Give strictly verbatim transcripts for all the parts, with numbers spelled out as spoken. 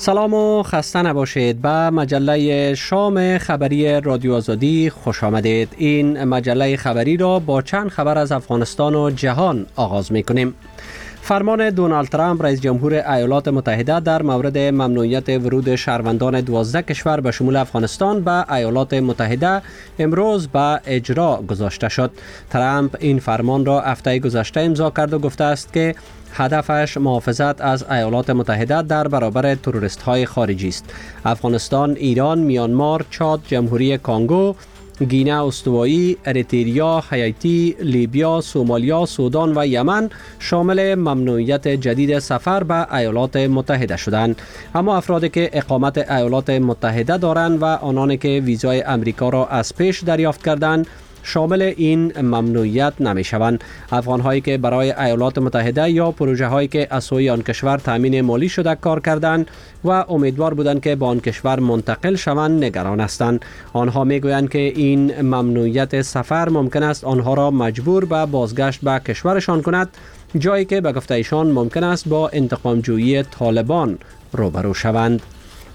سلام و خسته نباشید. به مجله شام خبری رادیو آزادی خوش آمدید. این مجله خبری را با چند خبر از افغانستان و جهان آغاز می کنیم. فرمان دونالد ترامپ رئیس جمهور ایالات متحده در مورد ممنوعیت ورود شهروندان دوازده کشور به شمول افغانستان به ایالات متحده امروز به اجرا گذاشته شد. ترامپ این فرمان را هفته گذشته امضا کرد و گفته است که هدفش محافظت از ایالات متحده در برابر تروریست های خارجی است. افغانستان، ایران، میانمار، چاد، جمهوری کانگو، گینه استوایی، اریتریا، هایتی، لیبیا، سومالیا، سودان و یمن شامل ممنوعیت جدید سفر به ایالات متحده شدند. اما افرادی که اقامت ایالات متحده دارند و آنانی که ویزای امریکا را از پیش دریافت کردند شامل این ممنوعیت نمی شوند. افغان هایی که برای ایالات متحده یا پروژه هایی که از سوی آن کشور تامین مالی شده کار کردند و امیدوار بودند که به آن کشور منتقل شوند نگران هستند. آنها می گویند که این ممنوعیت سفر ممکن است آنها را مجبور به بازگشت به کشورشان کند، جایی که به گفته ایشان ممکن است با انتقام جویی طالبان روبرو شوند.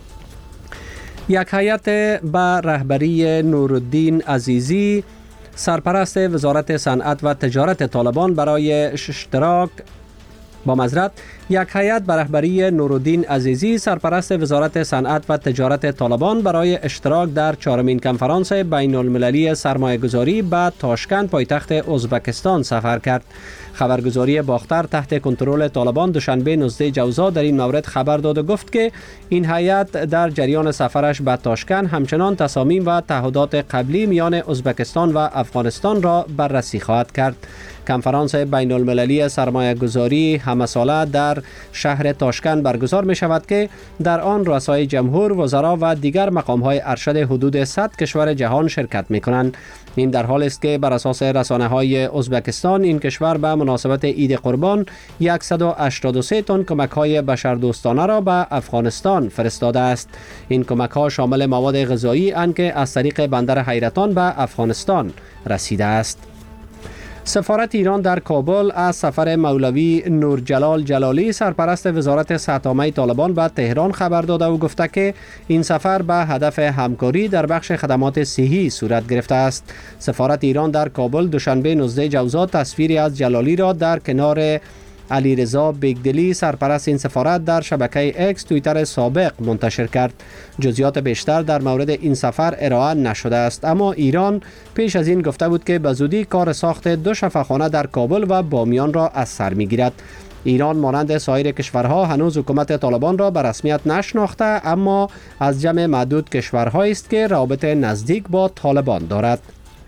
یک هیئت به رهبری نورالدین عزیزی سرپرست وزارت صنعت و تجارت طالبان برای اشتراک با معذرت یک هیئت به رهبری نورالدین عزیزی سرپرست وزارت صنعت و تجارت طالبان برای اشتراک در چهارمین کنفرانس بین المللی سرمایه‌گذاری به تاشکند پایتخت ازبکستان سفر کرد. خبرگزاری باختر تحت کنترل طالبان دوشنبه نوزده جوزا در این مورد خبر داد و گفت که این هیئت در جریان سفرش به تاشکند همچنان تصامیم و تعهدات قبلی میان ازبکستان و افغانستان را بررسی خواهد کرد. کنفرانس بین المللی سرمایه گذاری همه ساله در شهر تاشکند برگزار می شود که در آن رؤسای جمهور، وزرا و دیگر مقام های ارشد حدود صد کشور جهان شرکت می کنند. این در حال است که بر اساس رسانه های ازبکستان این کشور به مناسبت عید قربان صد و هشتاد و سه تن کمک های بشردوستانه را به افغانستان فرستاده است. این کمک ها شامل مواد غذایی اند که از طریق بندر حیرتان به افغانستان رسیده است. سفارت ایران در کابل از سفر مولوی نورجلال جلالی سرپرست وزارت صحت‌عامه طالبان به تهران خبر داده و گفته که این سفر به هدف همکاری در بخش خدمات صحی صورت گرفته است. سفارت ایران در کابل دوشنبه نوزده جوزا تصویری از جلالی را در کنار علیرضا بیگدلی سرپرست این سفارت در شبکه اکس توییتر سابق منتشر کرد. جزئیات بیشتر در مورد این سفر ارائه نشده است، اما ایران پیش از این گفته بود که به زودی کار ساخت دو شفاخانه در کابل و بامیان را از سر میگیرد. ایران مانند سایر کشورها هنوز حکومت طالبان را به رسمیت نشناخته، اما از جمع معدود کشورهایی است که رابط نزدیک با طالبان دارد.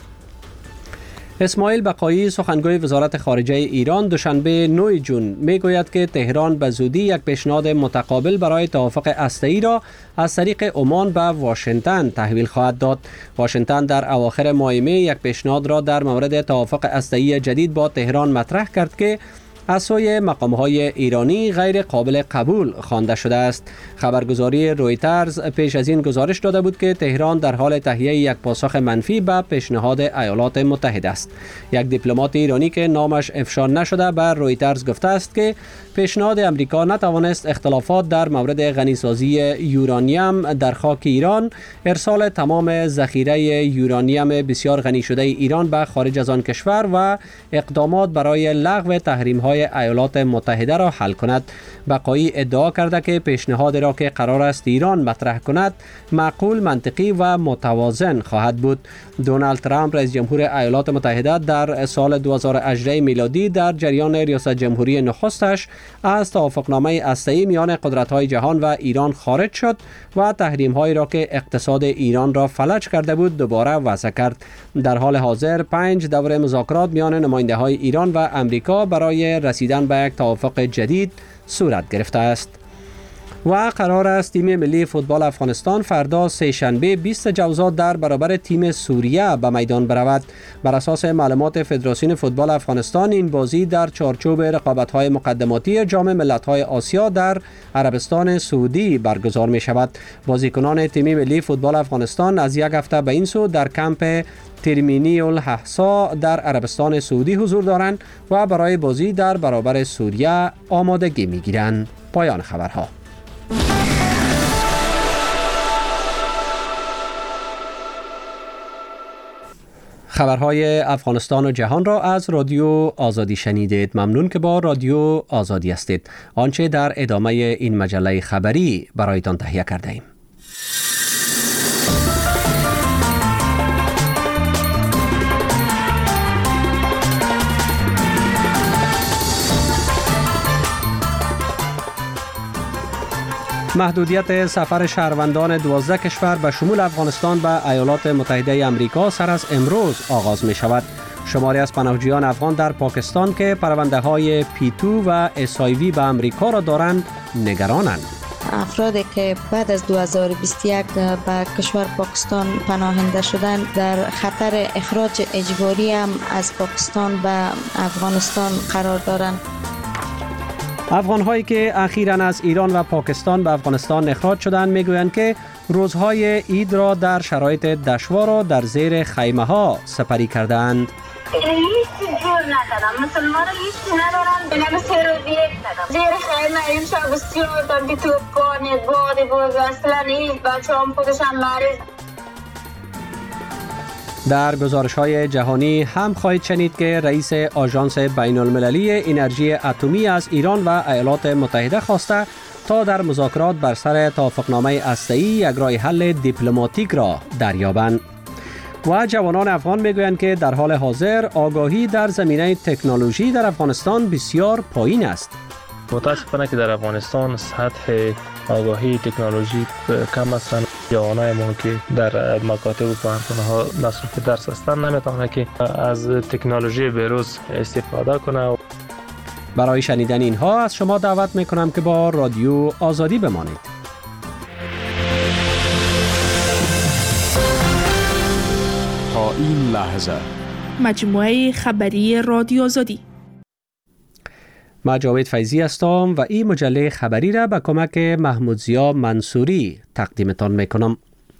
اسماعیل بقایی سخنگوی وزارت خارجه ایران دوشنبه نه ژوئیه میگوید که تهران به زودی یک پیشنهاد متقابل برای توافق هسته‌ای را از طریق عمان به واشنگتن تحویل خواهد داد. واشنگتن در اواخر ماه می یک پیشنهاد را در مورد توافق هسته‌ای جدید با تهران مطرح کرد که از سوی مقام‌های ایرانی غیر قابل قبول خوانده شده است. خبرگزاری رویترز پیش از این گزارش داده بود که تهران در حال تهیه یک پاسخ منفی به پیشنهاد ایالات متحده است. یک دیپلمات ایرانی که نامش افشا نشده به رویترز گفته است که پیشنهاد امریکا نتوانست اختلافات در مورد غنیسازی یورانیم در خاک ایران، ارسال تمام ذخیره یورانیم بسیار غنی شده ایران به خارج از آن کشور و اقدامات برای لغو تحریم‌های ایالات متحده را حل کند. بقایی ادعا کرده که پیشنهاد را که قرار است ایران مطرح کند معقول، منطقی و متوازن خواهد بود. دونالد ترامپ رئیس جمهور ایالات متحده در سال دو هزار و هجده میلادی در جریان ریاست جمهوری نخستش از توافقنامه هسته‌ای میان قدرت‌های جهان و ایران خارج شد و تحریم‌هایی را که اقتصاد ایران را فلج کرده بود دوباره وضع کرد. در حال حاضر پنج دوره مذاکرات میان نماینده‌های ایران و امریکا برای رسیدن به یک توافق جدید صورت گرفته است. و قرار است تیم ملی فوتبال افغانستان فردا سه شنبه بیست جوزا در برابر تیم سوریه به میدان برود. بر اساس معلومات فدراسیون فوتبال افغانستان این بازی در چارچوب رقابت‌های مقدماتی جام ملت‌های آسیا در عربستان سعودی برگزار می شود. بازیکنان تیم ملی فوتبال افغانستان از یک هفته به این سو در کمپ ترمینی الاحسا در عربستان سعودی حضور دارند و برای بازی در برابر سوریه آمادگی می گیرند. پایان خبرها. خبرهای افغانستان و جهان را از رادیو آزادی شنیدید. ممنون که با رادیو آزادی هستید. آنچه در ادامه این مجله خبری برایتان تهیه کرده ایم. محدودیت سفر شهروندان دوازده کشور به شمول افغانستان به ایالات متحده آمریکا سر از امروز آغاز می شود. شماری از پناهجویان افغان در پاکستان که پرونده های پی تو و اس آی وی به آمریکا را دارند نگرانند. افرادی که بعد از دو هزار و بیست و یک به کشور پاکستان پناهنده شدند در خطر اخراج اجباری هم از پاکستان به افغانستان قرار دارند. افغان‌هایی که اخیراً از ایران و پاکستان به افغانستان اخراج شدند میگویند که روزهای عید را در شرایط دشوار و در زیر خیمه‌ها سپری کردند. هیچ جور ندارم، مسلمان هیچ ندارم، بنام سه روز یک ندارم. زیر خیمه امشب بسیار دارم که توپان باد بود اصلا هیچ بچه هم خودشم مریض. در گزارش‌های جهانی هم خواهید شنید که رئیس آژانس بین‌المللی انرژی اتمی از ایران و ایالات متحده خواسته تا در مذاکرات بر سر توافقنامه هسته‌ای یک راه حل دیپلماتیک را دریابند. و جوانان افغان میگویند که در حال حاضر آگاهی در زمینه تکنولوژی در افغانستان بسیار پایین است. متاسفانه که در افغانستان سطح آگاهی تکنولوژی کم است. جوانای ما که در مکاتب و پوهنتون‌ها مصروف درس هستند نمیتونه که از تکنولوژی به‌روز استفاده کنه. برای شنیدن اینها از شما دعوت میکنم که با رادیو آزادی بمانید. تا این لحظه مجموعه خبری رادیو آزادی. من جاوید فیضی هستم و این مجله خبری را به کمک محمود ضیا منصوری تقدیمتان میکنم.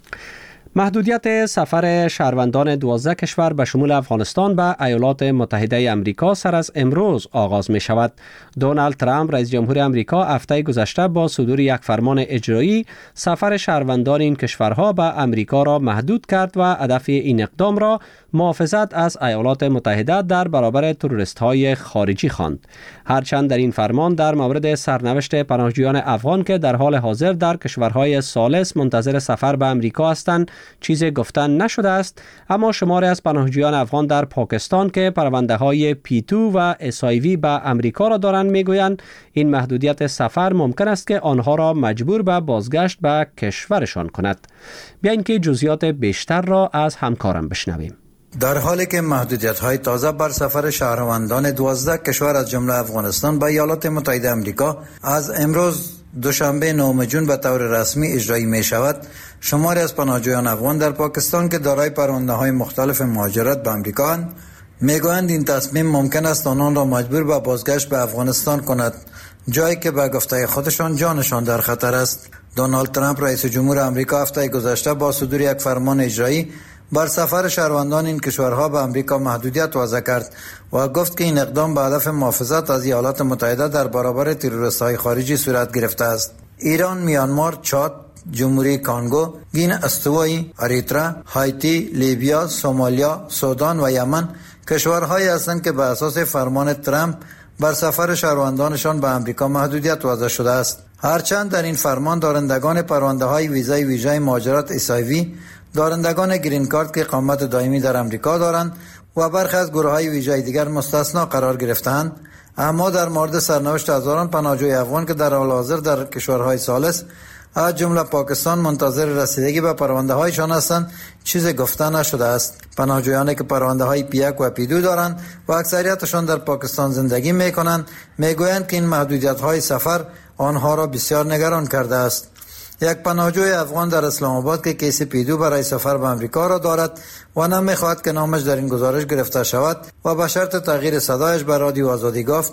محدودیت سفر شهروندان دوازده کشور به شمول افغانستان به ایالات متحده آمریکا سر از امروز آغاز می شود. دونالد ترامپ رئیس جمهور آمریکا هفته گذشته با صدور یک فرمان اجرایی سفر شهروندان این کشورها به آمریکا را محدود کرد و هدف این اقدام را محافظت از ایالات متحده در برابر تروریست‌های خارجی خواند. هرچند در این فرمان در مورد سرنوشت پناهجویان افغان که در حال حاضر در کشورهای ثالث منتظر سفر به آمریکا هستند چیزی گفتن نشده است، اما شماری از پناهجویان افغان در پاکستان که پرونده‌های پی تو و اس آی وی به آمریکا را دارند میگویند این محدودیت سفر ممکن است که آنها را مجبور به بازگشت به کشورشان کند. بیایید که جزئیات بیشتر را از همکارم بشنویم. در حالی که محدودیت‌های تازه بر سفر شهروندان دوازده کشور از جمله افغانستان به ایالات متحده آمریکا از امروز دوشنبه نهم ژوئن به طور رسمی اجرایی می شود، شماری از پناهجویان افغان در پاکستان که دارای پرونده‌های مختلف مهاجرت به آمریکا اند میگویند این تصمیم ممکن است آنان را مجبور به بازگشت به افغانستان کند، جایی که به گفته خودشان جانشان در خطر است. دونالد ترامپ رئیس جمهور آمریکا هفته گذشته با صدور یک فرمان اجرایی بر سفر شهروندان این کشورها به آمریکا محدودیت وضع کرد و گفت که این اقدام به هدف محافظت از ایالات متحده در برابر تروریست‌های خارجی صورت گرفته است. ایران، میانمار، چاد، جمهوری کانگو، گین استوایی، اریتره، هایتی، لیبیا، سومالیا، سودان و یمن کشورهایی هستند که به اساس فرمان ترامپ بر سفر شهروندانشان به آمریکا محدودیت وضع شده است. هرچند در این فرمان دارندگان پرونده‌های ویزای ویژه مهاجرت اس آی وی، دارندگان گرین کارت که اقامت دائمی در آمریکا دارند و برخی از گروه‌های ویژه دیگر مستثنا قرار گرفتند، اما در مورد سرنوشت هزاران پناهجوی افغان که در حال حاضر در کشورهای ثالث از جمله پاکستان منتظر رسیدگی به پرونده‌هایشان هستند چیزی گفته نشده است. پناهجویانی که پرونده‌های پی یک و پی دو دارند و اکثریتشان در پاکستان زندگی می‌کنند می‌گویند که این محدودیت‌های سفر آنها را بسیار نگران کرده است. یک پناهجوی افغان در اسلام آباد که کیس پی دو برای سفر به آمریکا را دارد و نمی‌خواهد که نامش در این گزارش گرفته شود و به شرط تغییر صدایش به رادیو آزادی گفت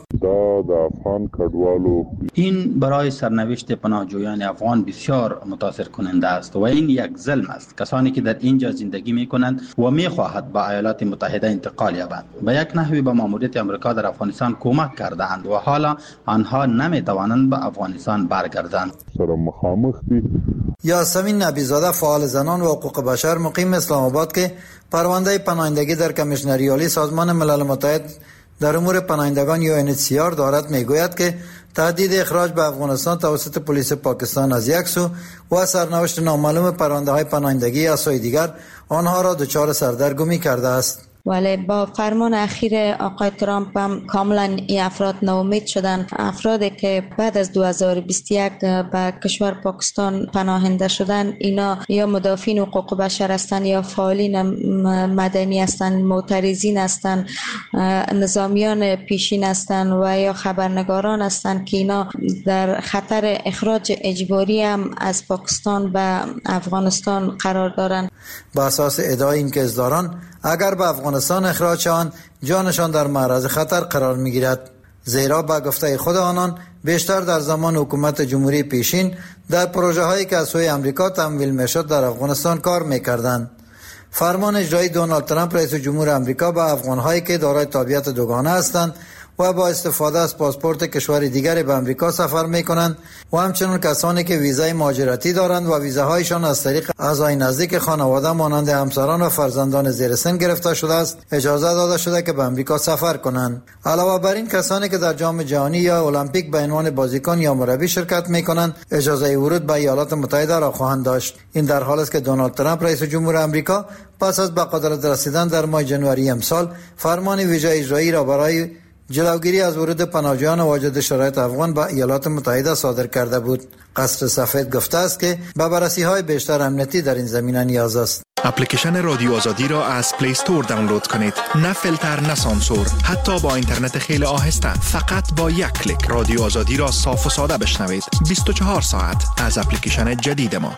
این برای سرنوشت پناهجویان افغان بسیار متاثر کننده است و این یک ظلم است. کسانی که در اینجا زندگی می کنند و می خواهد به ایالات متحده انتقال یابند به یک نحوی به ماموریت آمریکا در افغانستان کمک کردند و حالا آنها نمی توانند به افغانستان برگردند. یاسمین نبیزاده فعال زنان و حقوق بشر مقیم اسلام آباد که پرونده پناهندگی در کمیشنری عالی سازمان ملل متحد در امور پناهندگان یو ان اچ سی آر دارد میگوید که تهدید اخراج به افغانستان توسط پلیس پاکستان از یک سو و سرنوشت نامعلوم پرونده های پناهندگی از سوی دیگر آنها را دچار سردرگمی کرده است. ولی با فرمان اخیر آقای ترامپ هم کاملا این افراد ناامید شدن. افرادی که بعد از دو هزار و بیست و یک به کشور پاکستان پناهنده شدن، اینا یا مدافعین حقوق بشر هستند یا فعالین مدنی هستند، معترضین هستند، نظامیان پیشین هستند و یا خبرنگاران هستند که اینا در خطر اخراج اجباری هم از پاکستان به افغانستان قرار دارند. با اساس ادعای این کسداران اگر به افغانستان اخراج شوند جانشان در معرض خطر قرار میگیرد، زیرا به گفته خود آنان بیشتر در زمان حکومت جمهوری پیشین در پروژه هایی که از سوی امریکا تمویل میشد در افغانستان کار میکردند. فرمان اجرایی دونالد ترامپ رئیس جمهور امریکا به افغان هایی که دارای تابعیت دوگانه هستند و با استفاده از پاسپورت کشور دیگری به امریکا سفر میکنند و همچنین کسانی که ویزای مهاجرتی دارند و ویزاهایشان از طریق اعضای نزدیک خانواده مانند همسران و فرزندان زیر سن گرفته شده است اجازه داده شده که به امریکا سفر کنند. علاوه بر این کسانی که در جام جهانی یا المپیک به عنوان بازیکن یا مربی شرکت میکنند اجازه ورود به ایالات متحده را خواهند داشت. این در حالی است که دونالد ترامپ رئیس جمهور امریکا پس از به قدرت رسیدن در ماه ژانویه امسال فرمان ویژه اجرایی را برای جلوگیری از ورود پناهجویان واجد شرایط افغان به ایالات متحده صادر کرده بود. قصر سفید گفته است که به بررسی‌های بیشتر امنیتی در این زمینه نیاز است. اپلیکیشن رادیو آزادی را از پلی استور دانلود کنید. نه فیلتر نه سانسور، حتی با اینترنت خیلی آهسته. فقط با یک کلیک رادیو آزادی را صاف و ساده بشنوید. بیست و چهار ساعت از اپلیکیشن جدید ما.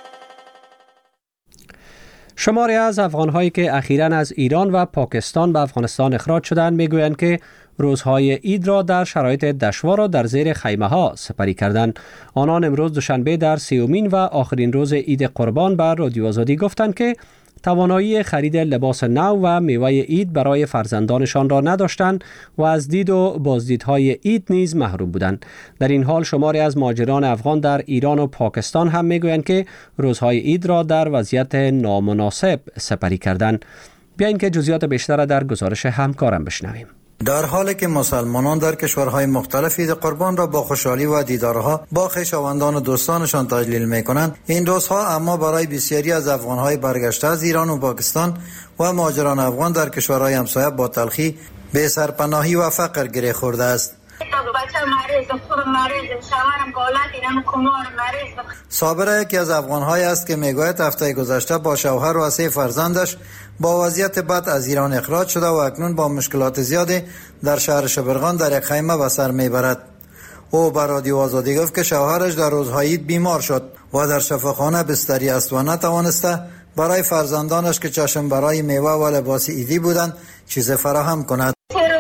شماری از افغان‌هایی که اخیراً از ایران و پاکستان به افغانستان اخراج شدند میگویند که روزهای عید را در شرایط دشوار و در زیر خیمه‌ها سپری کردند. آنان امروز دوشنبه در سیومین و آخرین روز عید قربان بر رادیو آزادی گفتند که توانایی خرید لباس نو و میوه عید برای فرزندانشان را نداشتند و از دید و بازدیدهای عید نیز محروم بودند. در این حال شماری از مهاجران افغان در ایران و پاکستان هم میگویند که روزهای عید را در وضعیت نامناسب سپری کردند. بیایید که جزئیات بیشتر در گزارش همکارم بشنویم. در حالی که مسلمانان در کشورهای مختلف عید قربان را با خوشحالی و دیدارها با خویشاوندان و دوستانشان تجلیل می‌کنند، این روزها اما برای بسیاری از افغان‌های برگشته از ایران و پاکستان و مهاجران افغان در کشورهای همسایه با تلخی، بی سرپناهی و فقر گره خورده است. صابره یکی از افغان‌های است که میگوید هفته گذشته با شوهر و سه فرزندش با وضعیت بد از ایران اخراج شده و اکنون با مشکلات زیادی در شهر شبرغان در یک خیمه به سر میبرد. او به رادیو آزادی گفت که شوهرش در روزهای عید بیمار شد و در شفاخانه بستری است و نتوانسته برای فرزندانش که چشم برای میوه و لباس عیدی بودند چیز فراهم کند.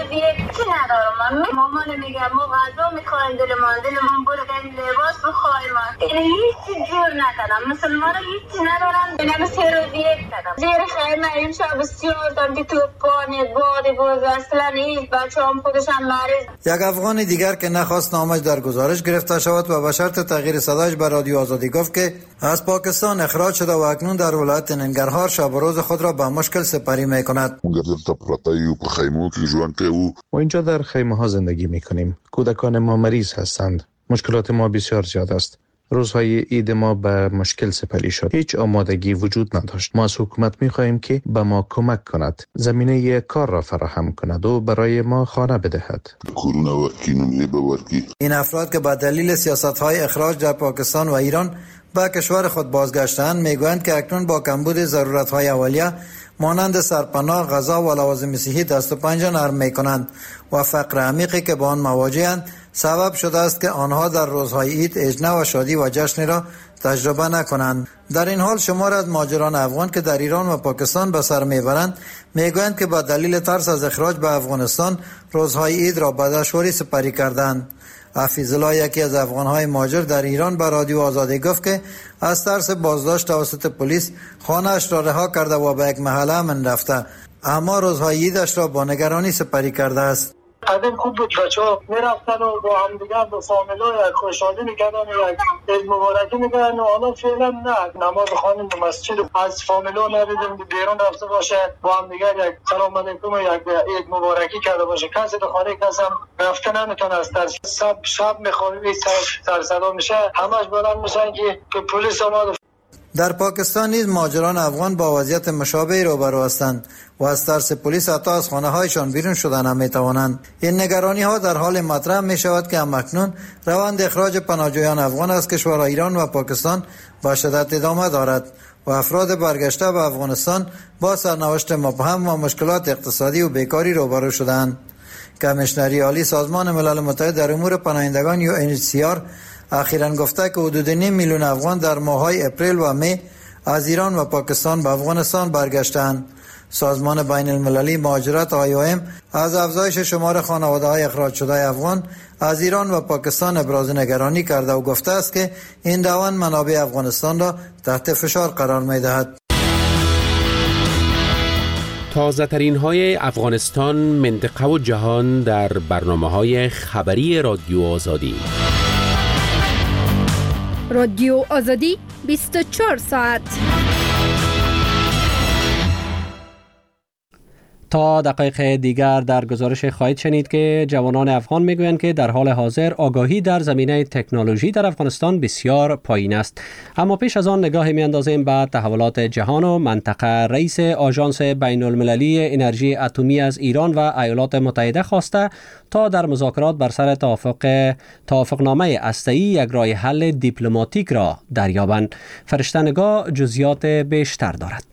مامان میگه ما غذا میخوایم، دلمان دلمان برو این لباس بخوایم. این هیچ جور نکردم، مسلمان هیچ ندارم. من سه روز یک کردم زیر خیمه امشب بسیار دارم که توپانی بادی بود اصلا هیچ بچه هم خودشم مریض. یک افغان دیگر که نخواست نامش در گزارش گرفته شود و به شرط تغییر صدایش به رادیو آزادی گفت که از پاکستان اخراج شده و اکنون در ولایت ننگرهار شب و روز خود را به مشکل سپری میکند. و اینجا در خیمه ها زندگی میکنیم. کودکان ما مریض هستند. مشکلات ما بسیار زیاد است. روزهای عید ما به مشکل سپری شد. هیچ آمادگی وجود نداشت. ما از حکومت میخواهیم که به ما کمک کند، زمینه کار را فراهم کند و برای ما خانه بدهد. این افراد که به دلیل سیاست‌های اخراج در پاکستان و ایران به کشور خود بازگشتند میگویند که اکنون با کمبود ضرورت‌های اولیه مانند سرپناه، غذا و لوازم صحی دست و پنجه نرم می‌کنند و فقر عمیقی که با آن مواجه‌اند سبب شده است که آنها در روزهای عید اجنه و شادی و جشن را تجربه نکنند. در این حال شمار از مهاجران افغان که در ایران و پاکستان به سر میبرند میگویند که با دلیل ترس از اخراج به افغانستان روزهای عید را به دشواری سپری کردند. حفیظ الله یکی از افغان‌های مهاجر در ایران به رادیو آزادی گفت که از ترس بازداشت توسط پلیس خانه‌اش را رها کرده و به یک محله من رفته، اما روزهای عیدش را با نگرانی سپری کرده است. قدیم خوب بود، بچه‌ها میرفتن و با هم دیگه با فامیلا یک خوشحالی میکردن و یک عید مبارکی میکردن. و حالا فعلا نه، نماز خوانیم به مسجد از فامیلا ندیدیم بیرون رفته باشه با هم دیگه یک سلام علیکم و یک عید مبارکی کرده باشه. کسی به خانه کسی هم رفته نمیتونه، از ترس شب شب میخوابه سر صدا میشه، همش بلند میشن که پلیس اومد. در پاکستان نیز مهاجران افغان با وضعیت مشابهی روبرو هستند و از ترس پلیس حتی از خانه هایشان بیرون شدن هم میتوانند. این نگرانی ها در حال مطرح می شود که همکنون روند اخراج پناهجویان افغان از کشورهای ایران و پاکستان با شدت ادامه دارد و افراد برگشته به افغانستان با سرنوشت مبهم و مشکلات اقتصادی و بیکاری روبرو شدند. کمیشنری عالی سازمان ملل متحد در امور پناهندگان یو ان اچ سی آر اخیراً گفته که حدود نیم میلیون افغان در ماه‌های اپریل و می از ایران و پاکستان به افغانستان برگشتند. سازمان بین المللی مهاجرت آی او ام از افزایش شمار خانواده‌های اخراج شده افغان از ایران و پاکستان ابراز نگرانی کرده و گفته است که این روند منابع افغانستان را تحت فشار قرار می‌دهد. تازه ترین های افغانستان، منطقه و جهان در برنامه های خبری رادیو آزادی. رادیو آزادی بیست و چهار ساعت. تا دقایق دیگر در گزارش خواهید شنید که جوانان افغان میگویند که در حال حاضر آگاهی در زمینه تکنولوژی در افغانستان بسیار پایین است. اما پیش از آن نگاهی میاندازیم به تحولات جهان و منطقه. رئیس آژانس بین المللی انرژی اتمی از ایران و ایالات متحده خواسته تا در مذاکرات بر سر توافق توافقنامه هسته‌ای یک راه حل دیپلماتیک را دریابند. فرشته نگاه جزئیات بیشتر دارد.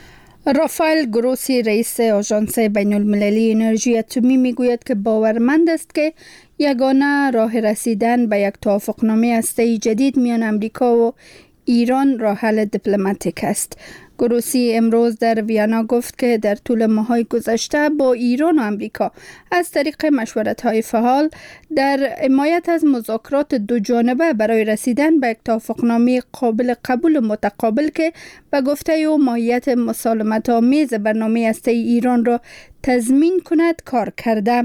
رافائل گروسی رئیس آژانس بین المللی انرژی اتمی میگوید که باورمند است که یگانه راه رسیدن به یک توافقنامه هسته‌ای جدید میان امریکا و ایران راه حل دیپلماتیک است. گروسی امروز در ویانا گفت که در طول ماه‌های گذشته با ایران و امریکا از طریق مشورت‌های فعال در حمایت از مذاکرات دو جانبه برای رسیدن به یک توافقنامه قابل قبول و متقابل که به گفته او ماهیت مسالمت‌آمیز برنامه هسته‌ای ایران را تضمین کند کار کرده.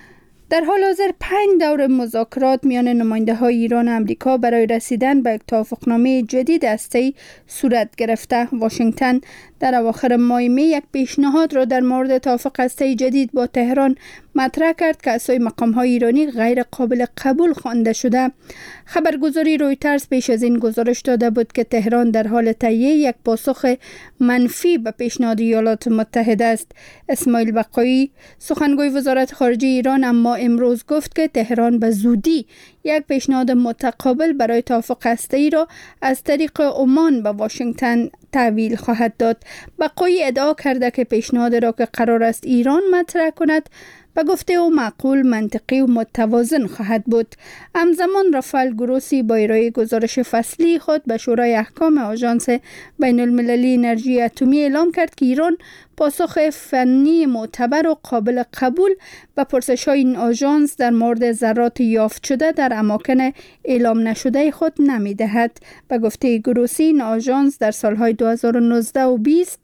در حال حاضر پنج دور مذاکرات میان نماینده‌های ایران و امریکا برای رسیدن به یک توافقنامه جدید هسته‌ای صورت گرفته. واشنگتن در اواخر ماه می یک پیشنهاد را در مورد توافق هسته‌ای جدید با تهران مطرح کرد که از سوی مقام‌های ایرانی غیر قابل قبول خوانده شده. خبرگزاری رویترز پیش از این گزارش داده بود که تهران در حال تهیه یک پاسخ منفی به پیشنهاد ایالات متحده است. اسماعیل بقایی سخنگوی وزارت خارجه ایران اما امروز گفت که تهران به زودی یک پیشنهاد متقابل برای توافق هسته‌ای را از طریق عمان به واشنگتن تحویل خواهد داد. بقایی ادعا کرده که پیشنهاد را که قرار است ایران مطرح کند به گفته او معقول، منطقی و متوازن خواهد بود. همزمان رافائل گروسی با ارائه گزارش فصلی خود به شورای احکام آژانس بین المللی انرژی اتمی اعلام کرد که ایران پاسخ فنی معتبر و قابل قبول به پرسش‌های این آژانس در مورد ذرات یافت شده در اماکن اعلام نشده خود نمی‌دهد. به گفته گروسی این آژانس در سالهای دو هزار و نوزده و بیست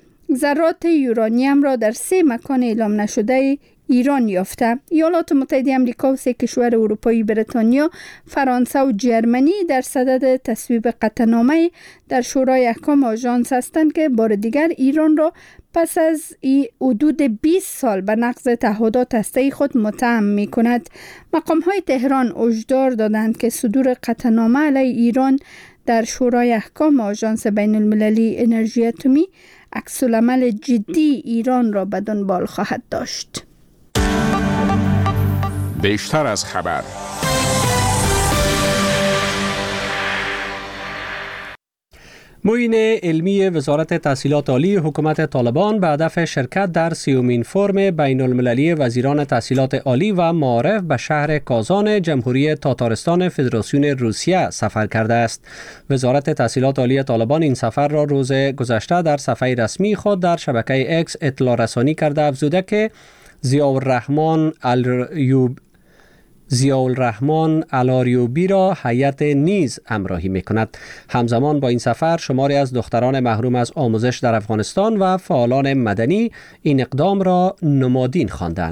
ذرات یورانیم را در سه مکان اعلام نشده ایران یافته. ایالات متحده آمریکا و سه کشور اروپایی بریتانیا، فرانسه و جرمنی در صدد تصویب قطعنامه در شورای احکام آژانس هستند که بار دیگر ایران را پس از حدود بیست سال به نقض تعهدات هسته‌ای خود متهم می‌کند. مقام‌های تهران هشدار دادند که صدور قطعنامه علیه ایران در شورای احکام آژانس بین المللی انرژی اتمی عکس‌العمل جدی ایران را به دنبال خواهد داشت. بیشتر از خبر. معین علمی وزارت تحصیلات عالی حکومت طالبان به هدف شرکت در سیومین فرم بین المللی وزیران تحصیلات عالی و معارف به شهر کازان جمهوری تاتارستان فدراسیون روسیه سفر کرده است. وزارت تحصیلات عالی طالبان این سفر را روز گذشته در صفحه رسمی خود در شبکه اکس اطلاع رسانی کرده افزوده که ضیاءالرحمن الیوب ضیاءالرحمن الاریوبی را هیئت نیز همراهی می‌کند. همزمان با این سفر شماری از دختران محروم از آموزش در افغانستان و فعالان مدنی این اقدام را نمادین خواندند.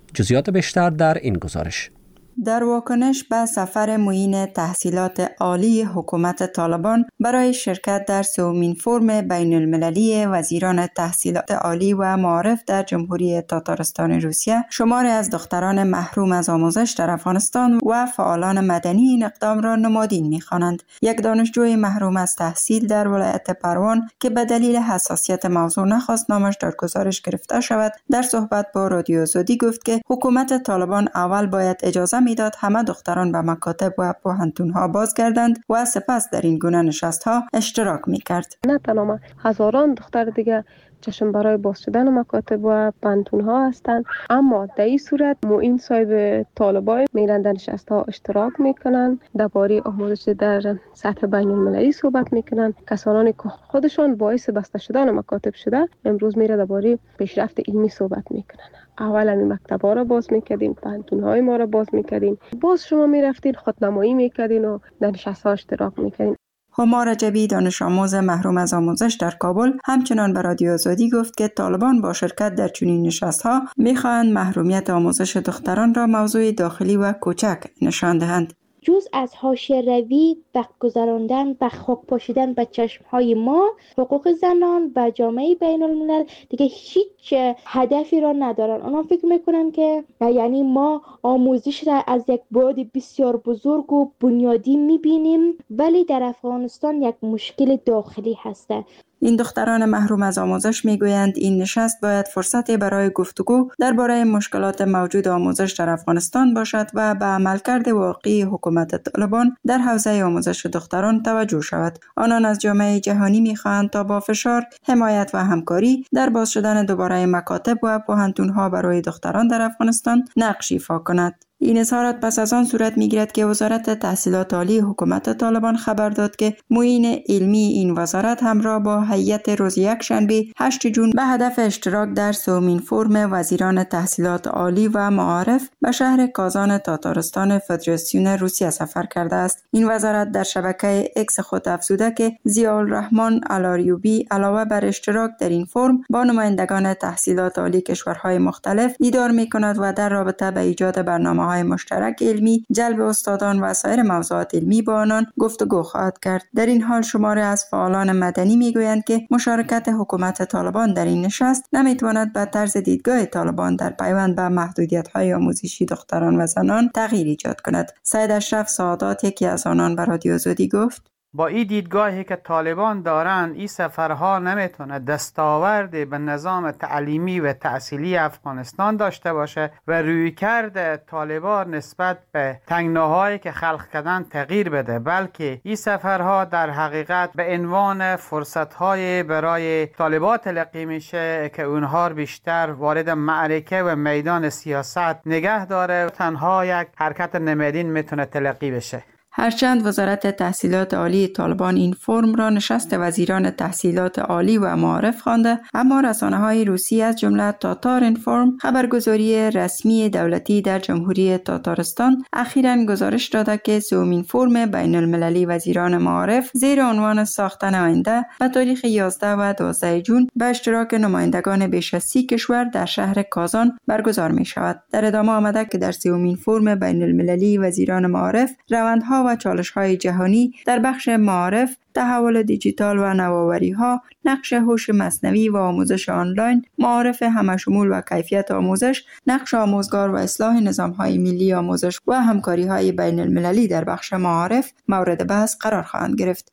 جزئیات بیشتر در این گزارش. در واکنش به سفر معین تحصیلات عالی حکومت طالبان برای شرکت در سومین فرم بین المللی وزیران تحصیلات عالی و معارف در جمهوری تاتارستان روسیه، شماری از دختران محروم از آموزش در افغانستان و فعالان مدنی این اقدام را نمادین می‌خوانند. یک دانشجوی محروم از تحصیل در ولایت پروان که به دلیل حساسیت موضوع نخواست نامش در گزارش گرفته شود، در صحبت با رادیو آزادی گفت که حکومت طالبان اول باید اجازه میداد همه دختران به مکاتب و پوهنتون‌ها بازگردند و سپس در این گونه نشست‌ها اشتراک می‌کرد. نه تنها هزاران دختر دیگه چشم برای باز شدن مکاتب و پوهنتون‌ها هستند، اما در این صورت معین صاحب طالبای میرن در نشست‌ها اشتراک میکنن، درباره آموزش در سطح بین المللی صحبت میکنن. کسانی که خودشان باعث بسته شدن مکاتب شده امروز میره درباره پیشرفت علمی صحبت میکنن. اول این مکتب‌ها را باز میکردین، پوهنتون‌های ما را باز میکردین، باز شما میرفتین خودنمایی میکردین و در نشست‌ها اشتراک میکردین. هما رجبی دانش آموز محروم از آموزش در کابل همچنان به رادیو آزادی گفت که طالبان با شرکت در چنین نشست‌ها می‌خواهند محرومیت آموزش دختران را موضوع داخلی و کوچک نشان دهند. جز از حاشیه روی وقت گذراندن و خاک پاشیدن به چشمهای ما، حقوق زنان و جامعه بین الملل دیگه هیچ هدفی را ندارن. اونا فکر میکنن که یعنی ما آموزش را از یک بعد بسیار بزرگ و بنیادی میبینیم، ولی در افغانستان یک مشکل داخلی هسته. این دختران محروم از آموزش میگویند این نشست باید فرصتی برای گفتگو درباره مشکلات موجود آموزش در افغانستان باشد و به عملکرد واقعی حکومت طالبان در حوزه آموزش دختران توجه شود. آنان از جامعه جهانی میخواهند تا با فشار، حمایت و همکاری در باز شدن دوباره مکاتب و پوهنتون‌ها برای دختران در افغانستان نقش ایفا کند. این اظهارات پس از آن صورت میگیرد که وزارت تحصیلات عالی حکومت طالبان خبر داد که معین علمی این وزارت همراه با هیئت روز یک شنبه هشتم جون به هدف اشتراک در سومین فرم وزیران تحصیلات عالی و معارف به شهر کازان تاتارستان فدراسیون روسیه سفر کرده است. این وزارت در شبکه اکس خود افزوده که ضیاءالرحمن الاریوبی علاوه بر اشتراک در این فرم با نمایندگان تحصیلات عالی کشورهای مختلف دیدار میکند و در رابطه به ایجاد برنامه های مشترک علمی، جلب استادان و سایر موضوعات علمی با آنان گفتگو خواهد کرد. در این حال شماری از فعالان مدنی میگویند که مشارکت حکومت طالبان در این نشست نمیتواند به طرز دیدگاه طالبان در پیوند به محدودیت‌های آموزشی دختران و زنان تغییر ایجاد کند. سید اشرف سعادات یکی از آنان به رادیو آزادی گفت: با این دیدگاهی که طالبان دارند، این سفرها نمیتونه دستاورد به نظام تعلیمی و تحصیلی افغانستان داشته باشه و رویکرد طالبان نسبت به تنگناهایی که خلق کردن تغییر بده، بلکه این سفرها در حقیقت به عنوان فرصتهای برای طالبان تلقی میشه که اونها بیشتر وارد معرکه و میدان سیاست نگه داره و تنها یک حرکت نمادین میتونه تلقی بشه. هرچند وزارت تحصیلات عالی طالبان این فرم را نشست وزیران تحصیلات عالی و معارف خوانده، اما رسانه‌های روسی از جمله تاتار اینفورم، خبرگزاری رسمی دولتی در جمهوری تاتارستان، اخیراً گزارش داده که سومین فرم بین المللی وزیران معارف زیر عنوان ساختن آینده به تاریخ یازده و دوازده جون به اشتراک نمایندگان بیش از سی کشور در شهر کازان برگزار می شود. در ادامه آمده که در سومین فرم بین المللی وزیران معارف روندها و چالش‌های جهانی در بخش معارف، تحول دیجیتال و نوآوری‌ها، نقش هوش مصنوعی و آموزش آنلاین، معارف همشمول و کیفیت آموزش، نقش آموزگار و اصلاح نظام‌های ملی آموزش و همکاری‌های بین المللی در بخش معارف مورد بحث قرار خواهند گرفت.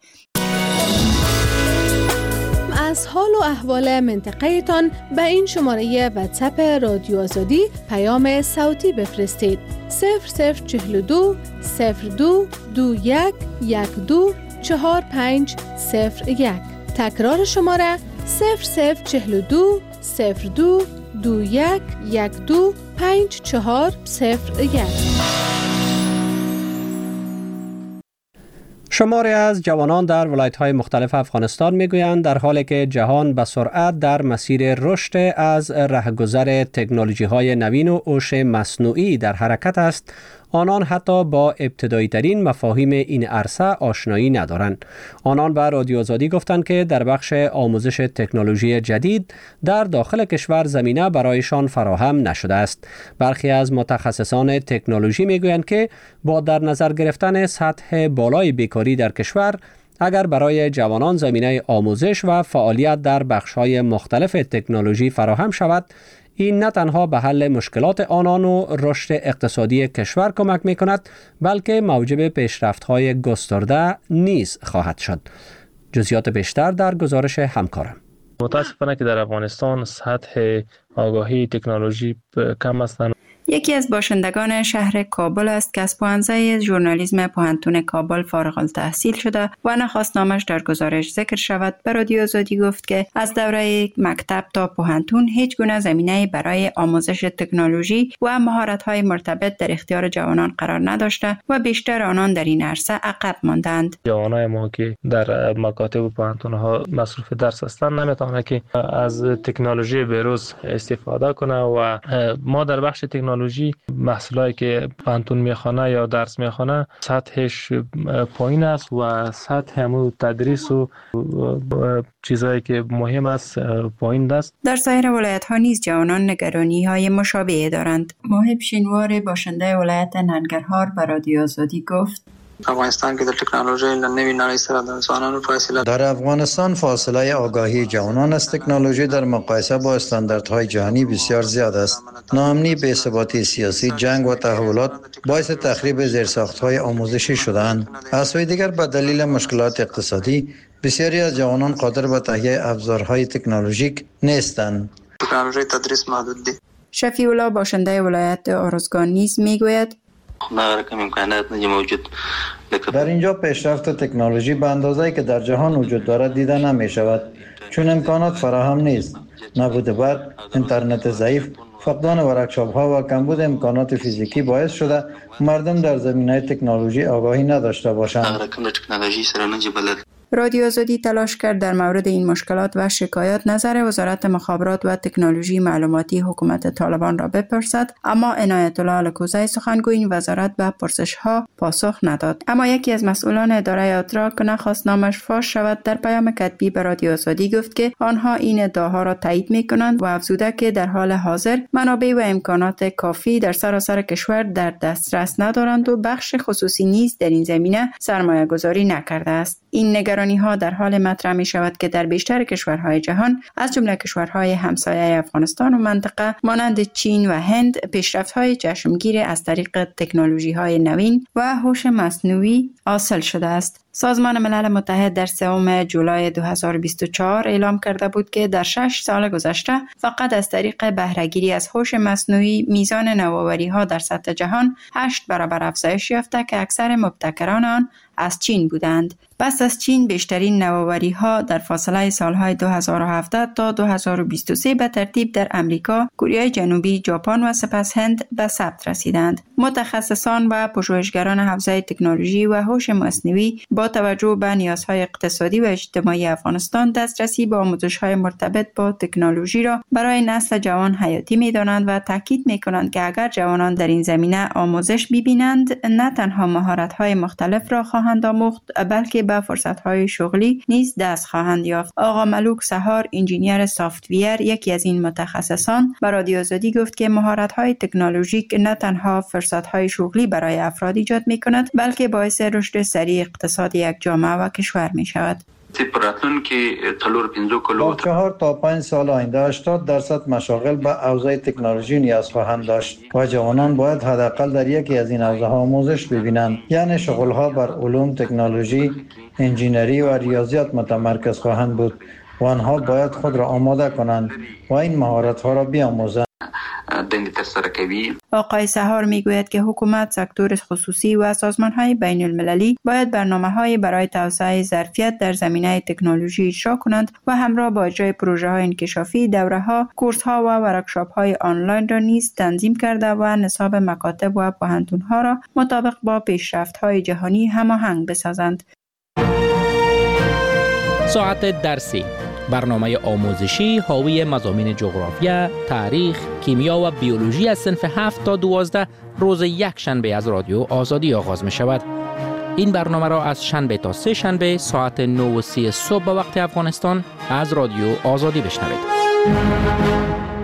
از حال و احوال منطقه تان به این شماره واتساپ رادیو آزادی پیام صوتی بفرستید. صفر صفر چهل و دو صفر دو دو یک یک دو چهار پنج صفر یک. تکرار شماره صفر صفر چهل و دو صفر دو دو یک یک دو پنج چهار صفر یک. شماری از جوانان در ولایت‌های مختلف افغانستان میگویند در حالی که جهان به سرعت در مسیر رشد از رهگذر تکنولوژی‌های نوین و هوش مصنوعی در حرکت است، آنان حتی با ابتدایی ترین مفاهیم این عرصه آشنایی ندارند. آنان به رادیو آزادی گفتند که در بخش آموزش تکنولوژی جدید در داخل کشور زمینه برایشان فراهم نشده است. برخی از متخصصان تکنولوژی میگویند که با در نظر گرفتن سطح بالای بیکاری در کشور، اگر برای جوانان زمینه آموزش و فعالیت در بخش‌های مختلف تکنولوژی فراهم شود، این نه تنها به حل مشکلات آنان و رشد اقتصادی کشور کمک می کند، بلکه موجب پیشرفت‌های گسترده نیز خواهد شد. جزئیات بیشتر در گزارش همکارم. متاسفانه که در افغانستان سطح آگاهی تکنولوژی کم است. یکی از باشندگان شهر کابل است که از پوهنځی ژورنالیسم پوهنتون کابل فارغ التحصیل شده و نخواست نامش در گزارش ذکر شود. به رادیو آزادی گفت که از دوره مکتب تا پوهنتون هیچ گونه زمینه برای آموزش تکنولوژی و مهارت‌های مرتبط در اختیار جوانان قرار نداشته و بیشتر آنان در این عرصه عقب ماندند. جوانای ما که در مکاتب و پوهنتون‌ها مصروف درس هستند نمی‌توانند که از تکنولوژی بروز استفاده کنه و ما در بخش تکنولوژی محصولی که پوهنتون میخوانه یا درس میخوانه سطحش پایین است و سطح همون تدریس و چیزایی که مهم است پایین است. در سایر ولایت ها نیز جوانان نگرانی های مشابه دارند. محب شینوار باشنده ولایت ننگرهار به رادیو آزادی گفت افغانستان کې د ټکنالوژي له نوې نړۍ سره د ځوانانو فاصله در افغانستان فاصله آگاهی جوانان از تکنولوژی در مقایسه با استانداردهای جهانی بسیار زیاد است. ناامنی، بی‌ثباتی سیاسی، جنگ و تحولات باعث تخریب زیرساخت‌های آموزشی شده‌اند. از سوی دیگر به دلیل مشکلات اقتصادی بسیاری از جوانان قادر به تهیه ابزارهای تکنولوژیک نیستند. تکنولوژی تدریس محدود دی. شفیع الله باشنده ولایت ارزگان نیز میگوید در اینجا پیشرفت تکنولوژی به اندازه‌ای که در جهان وجود دارد دیده نمی شود، چون امکانات فراهم نیست. نبود برق، اینترنت ضعیف، فقدان ورکشاپ ها و کمبود امکانات فیزیکی باعث شده مردم در زمینه تکنولوژی آگاهی نداشته باشند. رادیو آزادی تلاش کرد در مورد این مشکلات و شکایات نظر وزارت مخابرات و تکنولوژی معلوماتی حکومت طالبان را بپرسد، اما عنایت الله الکوزی سخنگوی این وزارت به پرسش ها پاسخ نداد. اما یکی از مسئولان اداره اتراک که نخواست نامش فاش شود در پیام کتبی به رادیو آزادی گفت که آنها این ادعاها را تایید می‌کنند و افزوده که در حال حاضر منابع و امکانات کافی در سراسر کشور در دسترس ندارند و بخش خصوصی نیز در این زمینه سرمایه‌گذاری نکرده است. این نگرانی ها در حال مطرح می شود که در بیشتر کشورهای جهان از جمله کشورهای همسایه افغانستان و منطقه مانند چین و هند پیشرفت های چشمگیر از طریق تکنولوژی های نوین و هوش مصنوعی حاصل شده است. سازمان ملل متحد در سوم جولای دو هزار و بیست و چهار اعلام کرده بود که در شش سال گذشته فقط از طریق بهره‌گیری از هوش مصنوعی میزان نوآوری ها در سطح جهان هشت برابر افزایش یافته که اکثر مبتکران آن از چین بودند. پس از چین بیشترین نوآوری ها در فاصله سالهای دو هزار و هفده تا دو هزار و بیست و سه به ترتیب در امریکا، کره جنوبی، ژاپن و سپس هند به ثبت رسیدند. متخصصان و پژوهشگران حوزه تکنولوژی و هوش مصنوعی با توجه به نیازهای اقتصادی و اجتماعی افغانستان دسترسی به آموزش‌های مرتبط با تکنولوژی را برای نسل جوان حیاتی می‌دانند و تاکید می‌کنند که اگر جوانان در این زمینه آموزش ببینند نه تنها مهارت‌های مختلف را خواهند آموخت بلکه به فرصت‌های شغلی نیز دست خواهند یافت. آقا ملوک سهار انجینیر سافت‌ویر یکی از این متخصصان به رادیو آزادی گفت که مهارت‌های تکنولوژیک نه تنها فرصت‌های شغلی برای افراد ایجاد می‌کند بلکه باعث رشد سریع اقتصاد یک جامعه و کشور می‌شود. در چهار تا پنج سال آینده هشتاد درصد مشاغل به حوزه تکنولوژی نیاز خواهند داشت و جوانان باید حداقل در یکی از این حوزه‌ها آموزش ببینند. یعنی شغل‌ها بر علوم، تکنولوژی، انجینری و ریاضیات متمرکز خواهند بود و آنها باید خود را آماده کنند و این مهارت‌ها را بیاموزند. آقای سهار میگوید که حکومت، سکتور خصوصی و سازمان‌های بین المللی باید برنامه‌های برای توسعه ظرفیت در زمینه تکنولوژی اجرا کنند و همراه با اجرای پروژه‌های انکشافی، دوره‌ها، کورس‌ها و ورکشاپ‌های آنلاین را نیز تنظیم کرده و نصاب مکاتب و پوهنتون‌ها را مطابق با پیشرفت‌های جهانی هماهنگ بسازند. ساعت درسی برنامه آموزشی حاوی مضامین جغرافیا، تاریخ، کیمیا و بیولوژی از صنف هفت تا دوازده روز یک شنبه از رادیو آزادی آغاز می شود. این برنامه را از شنبه تا سه شنبه ساعت نه و سی صبح به وقت افغانستان از رادیو آزادی بشنوید.